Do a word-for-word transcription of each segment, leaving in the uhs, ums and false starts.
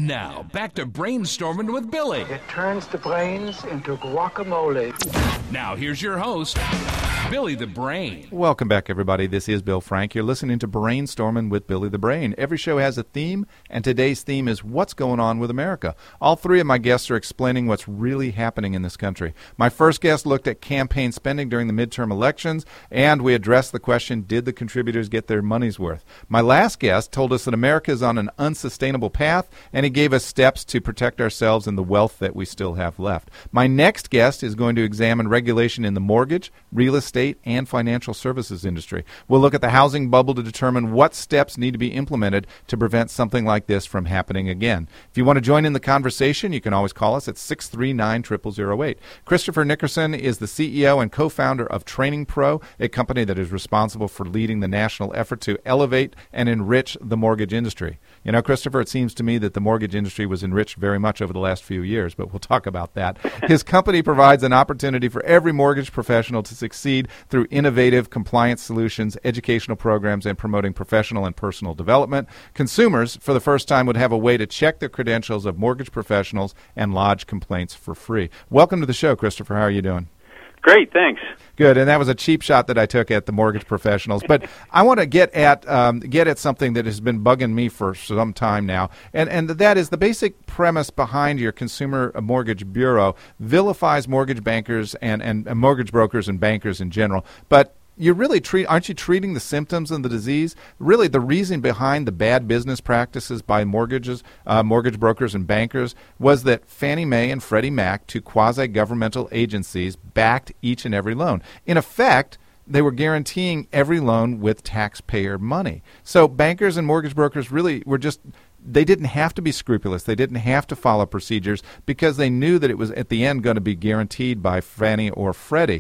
Now, back to Brainstorming with Billy. It turns the brains into guacamole. Now, here's your host, Billy the Brain. Welcome back, everybody. This is Bill Frank. You're listening to Brainstorming with Billy the Brain. Every show has a theme, and today's theme is what's going on with America. All three of my guests are explaining what's really happening in this country. My first guest looked at campaign spending during the midterm elections, and we addressed the question, did the contributors get their money's worth? My last guest told us that America is on an unsustainable path, and he gave us steps to protect ourselves and the wealth that we still have left. My next guest is going to examine regulation in the mortgage, real estate, and financial services industry. We'll look at the housing bubble to determine what steps need to be implemented to prevent something like this from happening again. If you want to join in the conversation, you can always call us at six three nine, zero zero zero eight. Christopher Nickerson is the C E O and co-founder of Training Pro, a company that is responsible for leading the national effort to elevate and enrich the mortgage industry. You know, Christopher, it seems to me that the mortgage industry was enriched very much over the last few years, but we'll talk about that. His company provides an opportunity for every mortgage professional to succeed through innovative compliance solutions, educational programs, and promoting professional and personal development. Consumers, for the first time, would have a way to check the credentials of mortgage professionals and lodge complaints for free. Welcome to the show, Christopher. How are you doing? Great, thanks. Good, and that was a cheap shot that I took at the mortgage professionals. But I want to get at um, get at something that has been bugging me for some time now, and and that is the basic premise behind your Consumer Mortgage Bureau vilifies mortgage bankers and, and, and mortgage brokers and bankers in general. But you really treat, aren't you treating the symptoms of the disease? Really, the reason behind the bad business practices by mortgages, uh, mortgage brokers and bankers was that Fannie Mae and Freddie Mac, two quasi-governmental agencies, backed each and every loan. In effect, they were guaranteeing every loan with taxpayer money. So bankers and mortgage brokers really were just, they didn't have to be scrupulous. They didn't have to follow procedures because they knew that it was at the end going to be guaranteed by Fannie or Freddie.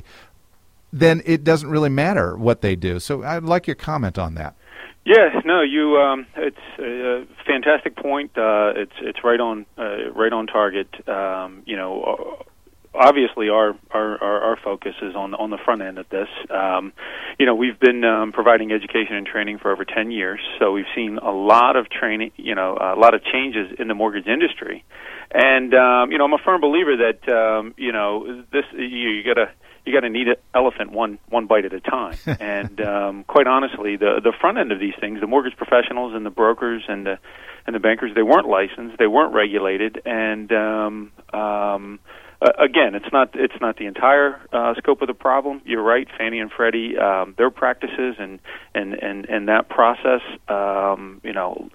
Then it doesn't really matter what they do. So I'd like your comment on that. Yes, no, you. Um, it's a fantastic point. Uh, it's it's right on uh, right on target. Um, you know, obviously our, our, our, our focus is on on the front end of this. Um, you know, we've been um, providing education and training for over ten years, so we've seen a lot of training. You know, a lot of changes in the mortgage industry, and um, you know, I'm a firm believer that um, you know this you, you got to. You got to need an elephant one one bite at a time, and um, quite honestly, the the front end of these things, the mortgage professionals and the brokers and the and the bankers, they weren't licensed, they weren't regulated, and um, um, uh, again, it's not it's not the entire uh, scope of the problem. You're right, Fannie and Freddie, um, their practices and and and and that process, um, you know.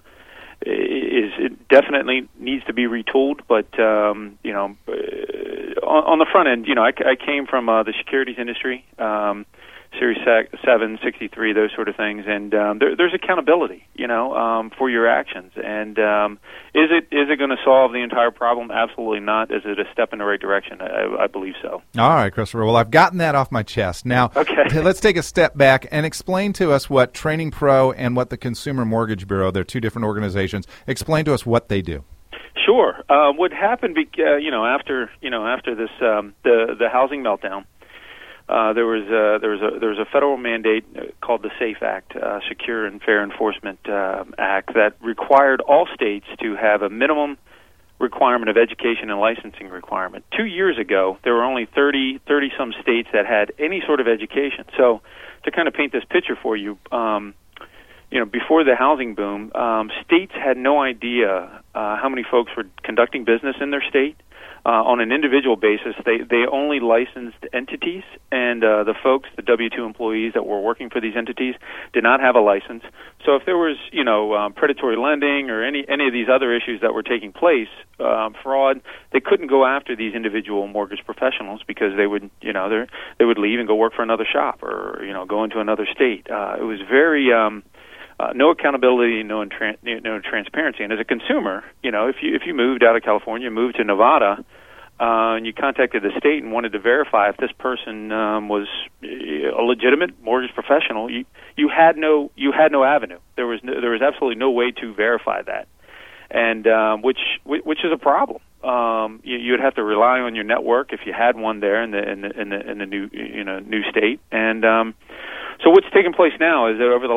Is it definitely needs to be retooled, but um, you know, uh, on, on the front end, you know, I, I came from uh, the securities industry, um, Series seven, sixty-three, those sort of things, and um, there, there's accountability, you know, um, for your actions. And um, is it is it going to solve the entire problem? Absolutely not. Is it a step in the right direction? I, I believe so. All right, Christopher. Well, I've gotten that off my chest. Now, okay. Let's take a step back and explain to us what Training Pro and what the Consumer Mortgage Bureau, they're two different organizations, explain to us what they do. Sure. Uh, what happened, uh, you know, after you know after this um, the the housing meltdown. Uh, there was a, there was a there was a federal mandate called the SAFE Act, uh, Secure and Fair Enforcement uh, Act, that required all states to have a minimum requirement of education and licensing requirement. Two years ago, there were only thirty, thirty-some states that had any sort of education. So, to kind of paint this picture for you, um, you know, before the housing boom, um, states had no idea uh, how many folks were conducting business in their state. Uh, on an individual basis, they, they only licensed entities, and uh, the folks, the W two employees that were working for these entities, did not have a license. So if there was, you know, um, predatory lending or any any of these other issues that were taking place, um, fraud, they couldn't go after these individual mortgage professionals because they would, you know, they they would leave and go work for another shop or, you know, go into another state. Uh, it was very um, Uh, no accountability, no intran- no transparency. And as a consumer, you know, if you if you moved out of California, moved to Nevada, uh, and you contacted the state and wanted to verify if this person um, was a legitimate mortgage professional, you you had no you had no avenue. There was no, there was absolutely no way to verify that, and um, which which is a problem. Um, you, you'd have to rely on your network if you had one there in the in the in the, in the new you know new state. And um, so what's taking place now is that over the last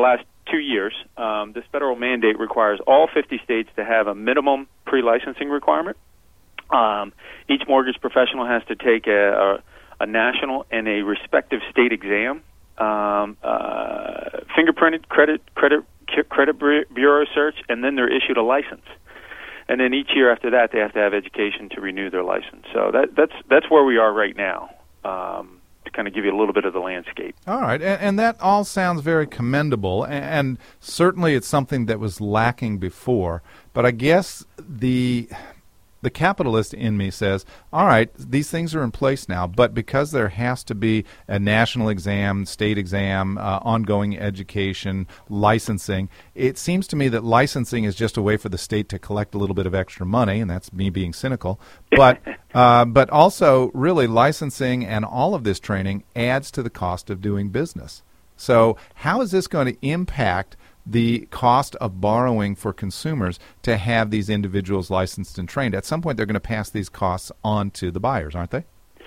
two years, um, this federal mandate requires all fifty states to have a minimum pre-licensing requirement. Um, each mortgage professional has to take a, a, a national and a respective state exam, um, uh, fingerprinted credit credit credit bureau search, and then they're issued a license. And then each year after that, they have to have education to renew their license. So that, that's that's where we are right now, um, to kind of give you a little bit of the landscape. All right, and, and that all sounds very commendable, and, and certainly it's something that was lacking before. But I guess the the capitalist in me says, all right, these things are in place now, but because there has to be a national exam, state exam, uh, ongoing education, licensing, it seems to me that licensing is just a way for the state to collect a little bit of extra money, and that's me being cynical. But uh, but also, really, licensing and all of this training adds to the cost of doing business. So how is this going to impact the cost of borrowing for consumers to have these individuals licensed and trained? At some point, they're going to pass these costs on to the buyers, aren't they?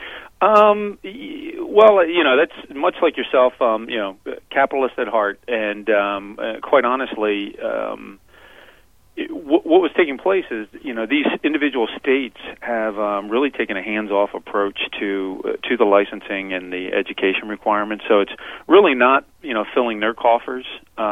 Um, well, you know, that's much like yourself, um, you know, capitalist at heart. And um, uh, quite honestly, um, it, w- what was taking place is, you know, these individual states have um, really taken a hands-off approach to uh, to the licensing and the education requirements. So it's really not, you know, filling their coffers.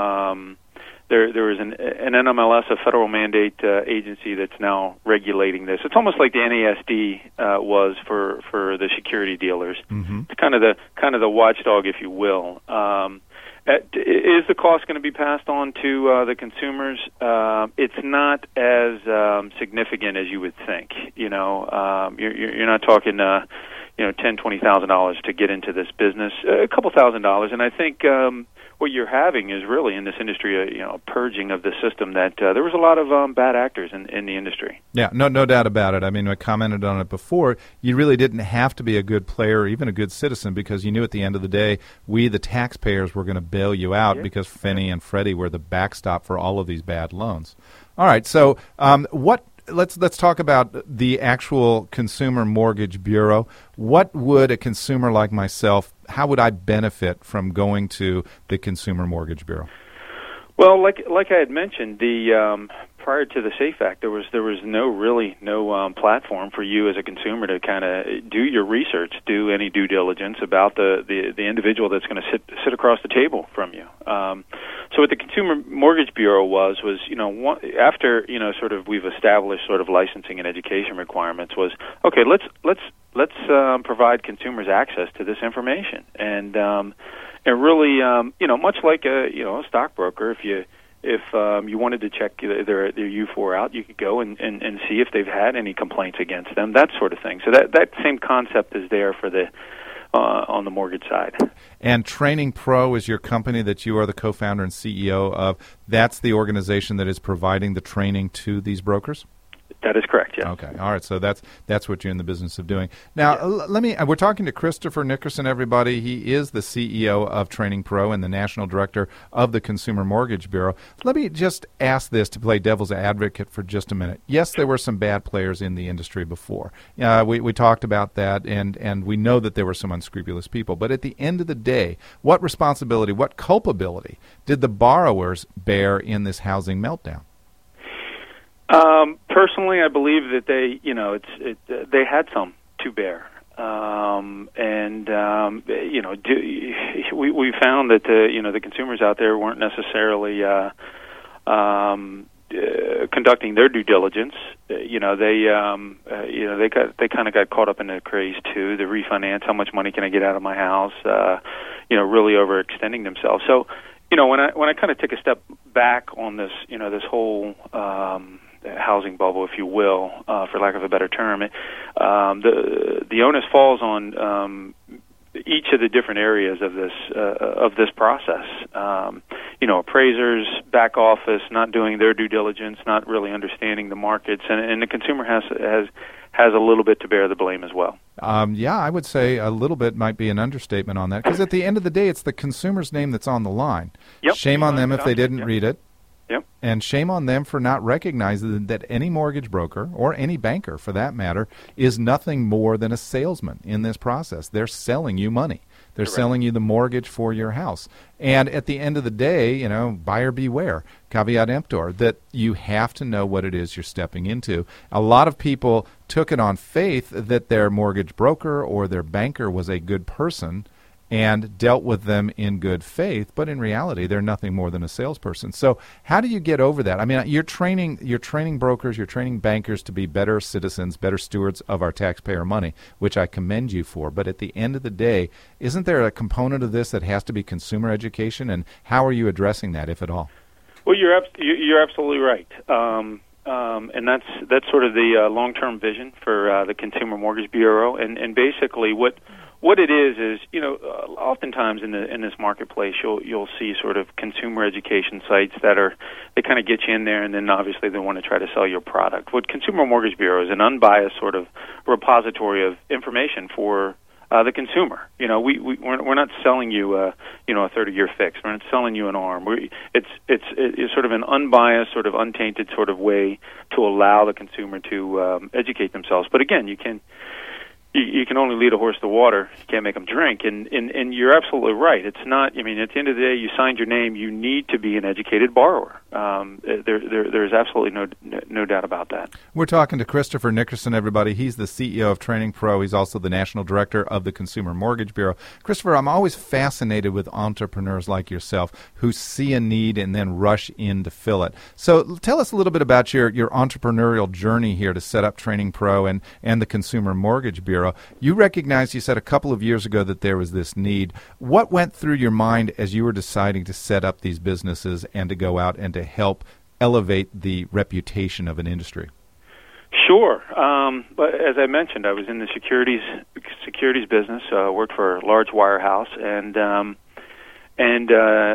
Um, there, there is an, an N M L S, a federal mandate uh, agency that's now regulating this. It's almost like the N A S D uh, was for, for the security dealers. Mm-hmm. It's kind of the kind of the watchdog, if you will. Um, at, is the cost going to be passed on to uh, the consumers? Uh, it's not as um, significant as you would think. You know, um, you're, you're not talking. Uh, you know, ten, twenty thousand dollars to get into this business, a couple thousand dollars, and I think um, what you're having is really in this industry, a, you know, a purging of the system. That uh, there was a lot of um, bad actors in, in the industry. Yeah, no, no doubt about it. I mean, I commented on it before. You really didn't have to be a good player, or even a good citizen, because you knew at the end of the day, we, the taxpayers, were going to bail you out, yeah, because Fannie and Freddie were the backstop for all of these bad loans. All right, so um, what? Let's let's talk about the actual Consumer Mortgage Bureau. What would a consumer like myself, how would I benefit from going to the Consumer Mortgage Bureau? Well, like like I had mentioned, the um, prior to the SAFE Act, there was there was no really no um, platform for you as a consumer to kind of do your research, do any due diligence about the, the, the individual that's going to sit sit across the table from you. Um, so what the Consumer Mortgage Bureau was was you know one, after you know sort of we've established sort of licensing and education requirements, was okay. Let's let's let's um, provide consumers access to this information. And um, And really, um, you know, much like a you know a stockbroker, if you if um, you wanted to check their their U four out, you could go and, and, and see if they've had any complaints against them, that sort of thing. So that that same concept is there for the uh, on the mortgage side. And Training Pro is your company that you are the co-founder and C E O of. That's the organization that is providing the training to these brokers? That is correct, yeah. Okay, all right, so that's that's what you're in the business of doing. Now, yeah. l- let me, we're talking to Christopher Nickerson, everybody. He is the C E O of Training Pro and the National Director of the Consumer Mortgage Bureau. Let me just ask this to play devil's advocate for just a minute. Yes, there were some bad players in the industry before. Uh, we, we talked about that, and, and we know that there were some unscrupulous people. But at the end of the day, what responsibility, what culpability did the borrowers bear in this housing meltdown? Um, personally, I believe that they, you know, it's it, uh, they had some to bear, um, and um, you know, do, we we found that the you know the consumers out there weren't necessarily uh, um, uh, conducting their due diligence. Uh, you know, they um, uh, you know they got they kind of got caught up in the craze too. The refinance, how much money can I get out of my house? Uh, you know, really overextending themselves. So, you know, when I when I kind of take a step back on this, you know, this whole um, housing bubble, if you will, uh, for lack of a better term, it, um, the the onus falls on um, each of the different areas of this uh, of this process. Um, you know, appraisers, back office, not doing their due diligence, not really understanding the markets, and, and the consumer has has has a little bit to bear the blame as well. Um, yeah, I would say a little bit might be an understatement on that, because at the end of the day, it's the consumer's name that's on the line. Yep. Shame on them if they didn't yep. read it. Yep. And shame on them for not recognizing that any mortgage broker, or any banker for that matter, is nothing more than a salesman in this process. They're selling you money. They're Correct. selling you the mortgage for your house. And at the end of the day, you know, buyer beware, caveat emptor, that you have to know what it is you're stepping into. A lot of people took it on faith that their mortgage broker or their banker was a good person and dealt with them in good faith, but in reality, they're nothing more than a salesperson. So how do you get over that? I mean, you're training you're training brokers, you're training bankers to be better citizens, better stewards of our taxpayer money, which I commend you for. But at the end of the day, isn't there a component of this that has to be consumer education, and how are you addressing that, if at all? Well, you're abs- you're absolutely right. Um, um, and that's that's sort of the uh, long-term vision for uh, the Consumer Mortgage Bureau. And, and basically what What it is is, you know, uh, oftentimes in the in this marketplace, you'll you'll see sort of consumer education sites that are they kind of get you in there, and then obviously they want to try to sell your product. What Consumer Mortgage Bureau is an unbiased sort of repository of information for uh, the consumer. You know, we, we we're, we're not selling you uh, you know a thirty-year fix. We're not selling you an arm. We, it's it's it's sort of an unbiased, sort of untainted sort of way to allow the consumer to um, educate themselves. But again, you can. You, you can only lead a horse to water. You can't make them drink. And, and, and you're absolutely right. It's not, I mean, at the end of the day, you signed your name. You need to be an educated borrower. Um, there, there, there's absolutely no no doubt about that. We're talking to Christopher Nickerson, everybody. He's the C E O of Training Pro. He's also the National Director of the Consumer Mortgage Bureau. Christopher, I'm always fascinated with entrepreneurs like yourself who see a need and then rush in to fill it. So tell us a little bit about your, your entrepreneurial journey here to set up Training Pro and, and the Consumer Mortgage Bureau. You recognized, you said a couple of years ago, that there was this need. What went through your mind as you were deciding to set up these businesses and to go out and to help elevate the reputation of an industry? Sure. Um, but as I mentioned, I was in the securities securities business. Uh, worked for a large wirehouse, and um, and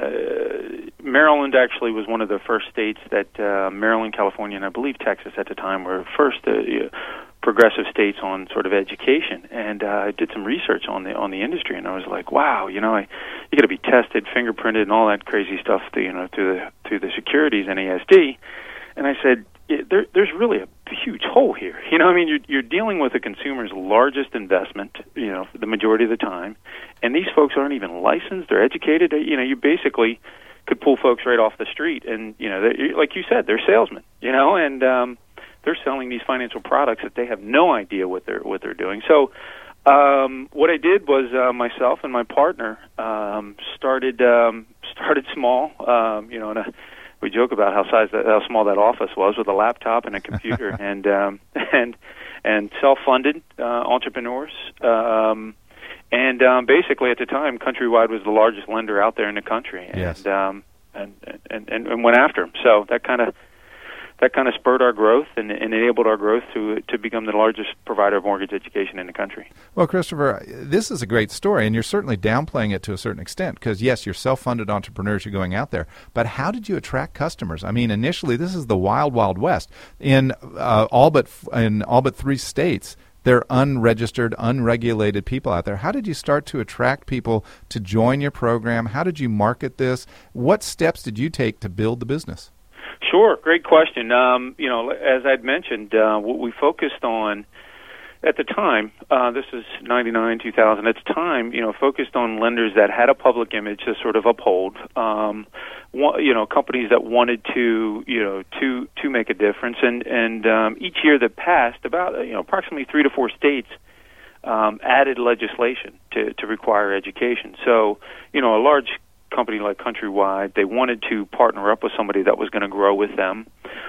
uh, Maryland actually was one of the first states that uh, Maryland, California, and I believe Texas at the time were first uh, progressive states on sort of education. And uh, I did some research on the on the industry, and I was like, wow, you know, I, you got to be tested, fingerprinted, and all that crazy stuff, to, you know, through the through the securities N A S D. And I said, there, there's really a huge hole here. You know, I mean, you're, you're dealing with the consumer's largest investment, you know, the majority of the time, and these folks aren't even licensed. They're educated. You know, you basically could pull folks right off the street, and, you know, like you said, they're salesmen, you know, and um, they're selling these financial products that they have no idea what they're what they're doing. So um, what I did was uh, myself and my partner um, started um, started small, um, you know, in a we joke about how size that, how small that office was, with a laptop and a computer, and um, and and self-funded uh, entrepreneurs. Um, and um, basically, at the time, Countrywide was the largest lender out there in the country, and yes. um, and, and and and went after them. So that kind of that kind of spurred our growth and, and enabled our growth to to become the largest provider of mortgage education in the country. Well, Christopher, this is a great story, and you're certainly downplaying it to a certain extent because, yes, you're self-funded entrepreneurs, you're going out there, but how did you attract customers? I mean, initially, this is the wild, wild west. In uh, all but in all but three states, there are unregistered, unregulated people out there. How did you start to attract people to join your program? How did you market this? What steps did you take to build the business? Sure, great question. Um, you know, as I'd mentioned, uh, what we focused on at the time, uh, this is ninety-nine, two thousand, at the time, you know, focused on lenders that had a public image to sort of uphold, um, one, you know, companies that wanted to, you know, to to make a difference. And, and um, each year that passed, about, you know, approximately three to four states um, added legislation to, to require education. So, you know, a large company like Countrywide, they wanted to partner up with somebody that was going to grow with them.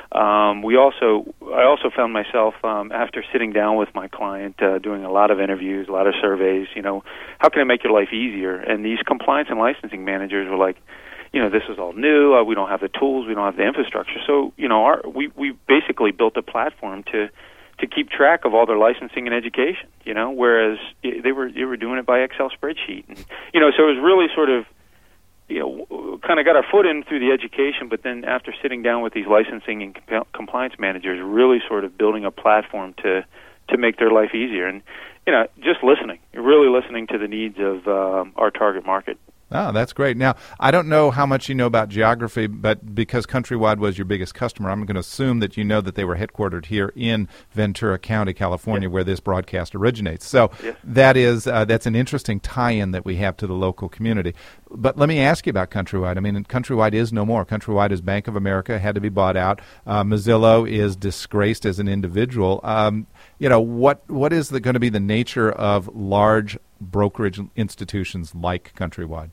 Um, we also, I also found myself um, after sitting down with my client, uh, doing a lot of interviews, a lot of surveys. You know, how can I make your life easier? And these compliance and licensing managers were like, you know, this is all new. Uh, we don't have the tools. We don't have the infrastructure. So, you know, our, we we basically built a platform to to keep track of all their licensing and education. You know, whereas they were they were doing it by Excel spreadsheet, and you know, so it was really sort of, you know, kind of got our foot in through the education, but then after sitting down with these licensing and comp- compliance managers, really sort of building a platform to to make their life easier. And, you know, just listening, really listening to the needs of um, our target market. Oh, that's great. Now, I don't know how much you know about geography, but because Countrywide was your biggest customer, I'm going to assume that you know that they were headquartered here in Ventura County, California, yes. where this broadcast originates. So yes. that is uh, that's an interesting tie-in that we have to the local community. But let me ask you about Countrywide. I mean, Countrywide is no more. Countrywide is Bank of America, had to be bought out. Uh, Mazzillo is disgraced as an individual. Um, you know, what what is the, going to be the nature of large brokerage institutions like Countrywide?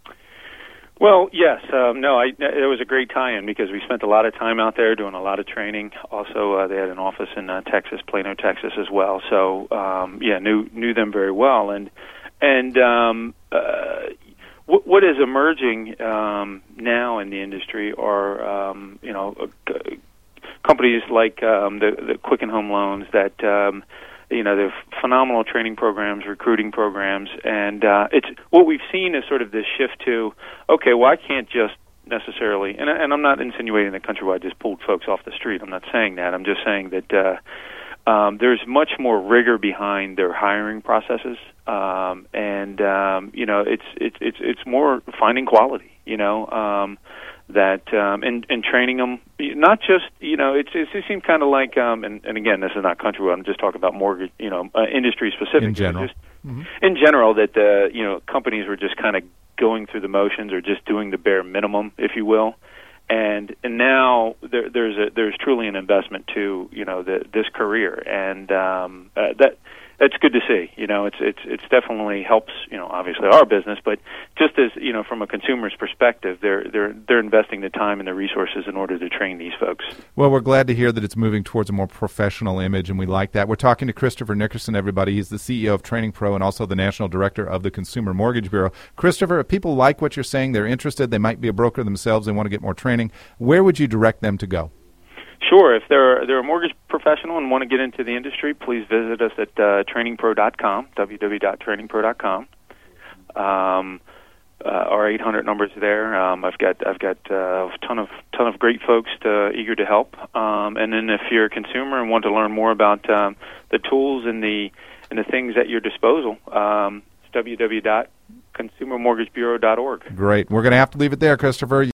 Well, yes. Um, no, I, it was a great tie-in because we spent a lot of time out there doing a lot of training. Also, uh, they had an office in uh, Texas, Plano, Texas as well. So, um, yeah, knew knew them very well. And and um, uh, what, what is emerging um, now in the industry are, um, you know, uh, companies like um, the, the Quicken Home Loans that um, you know, they have phenomenal training programs, recruiting programs, and uh, it's what we've seen is sort of this shift to, okay, well, I can't just necessarily, and, and I'm not insinuating that Countrywide just pulled folks off the street. I'm not saying that. I'm just saying that uh, um, there's much more rigor behind their hiring processes, um, and um, you know, it's it's it's it's more finding quality, you know. Um, that um, and, and training them, not just, you know, it's, it's, it seems kind of like, um, and, and again, this is not Countrywide, I'm just talking about mortgage, you know, uh, industry specific. In general. Just, mm-hmm. In general, that, uh, you know, companies were just kind of going through the motions or just doing the bare minimum, if you will. And and now there, there's a, there's truly an investment to, you know, the, this career. And um, uh, that that's good to see. You know, it's it's it's definitely helps, you know, obviously our business, but just as, you know, from a consumer's perspective, they're they're they're investing the time and the resources in order to train these folks. Well, we're glad to hear that it's moving towards a more professional image, and we like that. We're talking to Christopher Nickerson, everybody. He's the C E O of Training Pro and also the National Director of the Consumer Mortgage Bureau. Christopher, if people like what you're saying, they're interested, they might be a broker themselves, they want to get more training, where would you direct them to go? Sure. If they're they're a mortgage professional and want to get into the industry, please visit us at uh, training pro dot com, w w w dot training pro dot com. Um, uh, our eight hundred numbers there. Um, I've got I've got uh, a ton of ton of great folks to, eager to help. Um, and then if you're a consumer and want to learn more about um, the tools and the and the things at your disposal, um, it's w w w dot consumer mortgage bureau dot org. Great. We're going to have to leave it there, Christopher.